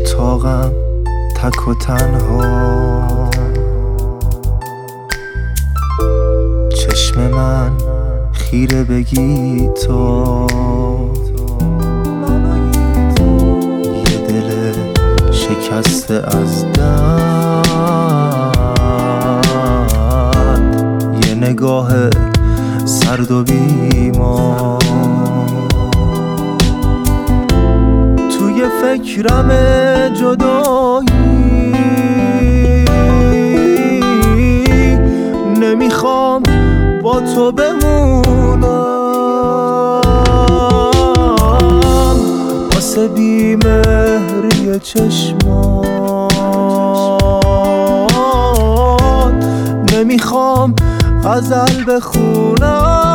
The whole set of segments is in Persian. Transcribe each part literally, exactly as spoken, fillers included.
اتاقم تک و تنها، چشم من خیره بگی تو، یه دل شکسته از درد، یه نگاه سرد و بیمار، توی فکرم جدایی، نمیخوام با تو بمونم، واسه بیمهری چشمات نمیخوام غزل بخونم.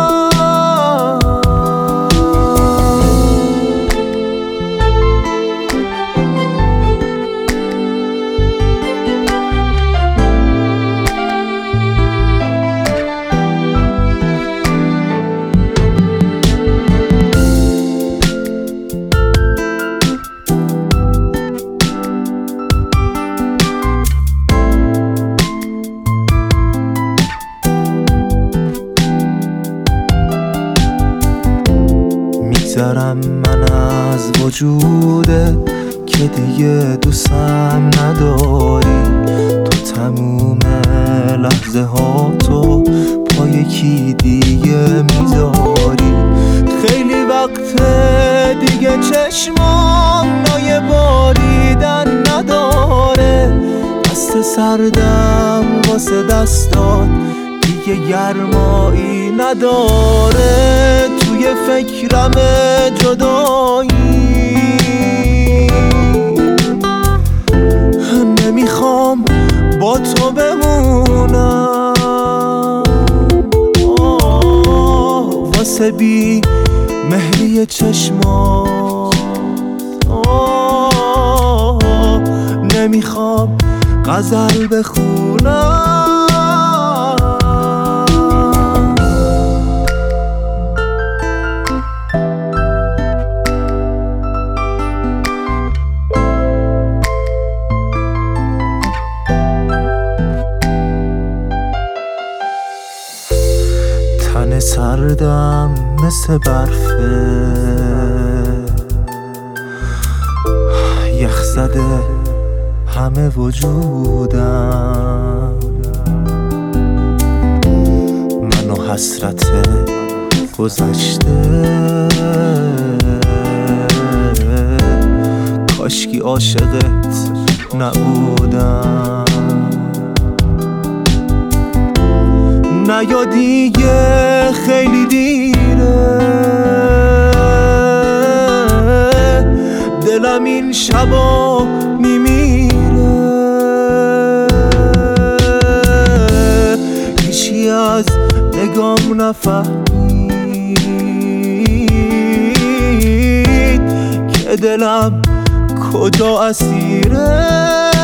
میگذرم من از وجوده که دیگه دوستم نداری، تو تموم لحظه ها تو پای کی دیگه میذاری، خیلی وقت دیگه چشمام نای باریدن نداره، دست سردم واسه دستات دیگه گرمایی نداره، توی فکرم جدایی، نمیخوام با تو بمونم، آه واسه بی مهری چشمات، آه نمیخوام غزل بخونم. تن سردم مثل برفه، یخ زده همه وجودم، من و حسرت گذشته، کاشکی عاشقت نبودم، نیا دیگه خیلی دیره، دلم این شبا میمیره، هیچی از نگام نفهمید که دلم کجا اسیره.